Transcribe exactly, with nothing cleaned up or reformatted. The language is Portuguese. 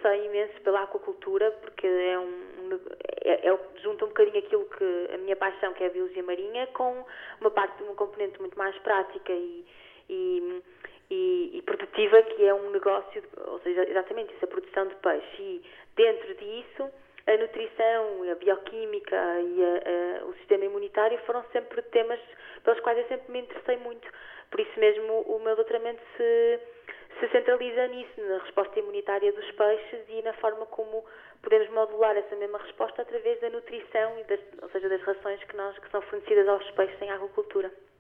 interessei imenso pela aquacultura, porque é um, é, é, junta um bocadinho aquilo que a minha paixão, que é a biologia marinha, com uma parte, uma componente muito mais prática e, e, e, e produtiva, que é um negócio, ou seja, exatamente isso, a produção de peixe. E dentro disso, a nutrição, a bioquímica e a, a, o sistema imunitário foram sempre temas pelos quais eu sempre me interessei muito. Por isso mesmo o meu doutoramento se, se centraliza nisso, na resposta imunitária dos peixes e na forma como podemos modular essa mesma resposta através da nutrição, e das, ou seja, das rações que, nós, que são fornecidas aos peixes em aquacultura.